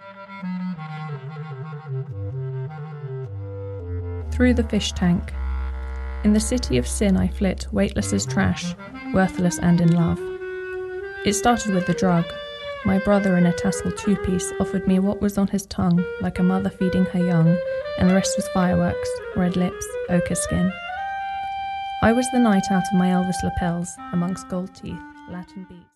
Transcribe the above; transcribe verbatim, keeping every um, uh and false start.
Through the fish tank. In the city of sin I flit, weightless as trash, worthless and in love. It started with the drug. My brother in a tassel two-piece offered me what was on his tongue, like a mother feeding her young, and the rest was fireworks, red lips, ochre skin. I was the night out of my Elvis lapels, amongst gold teeth, Latin beats.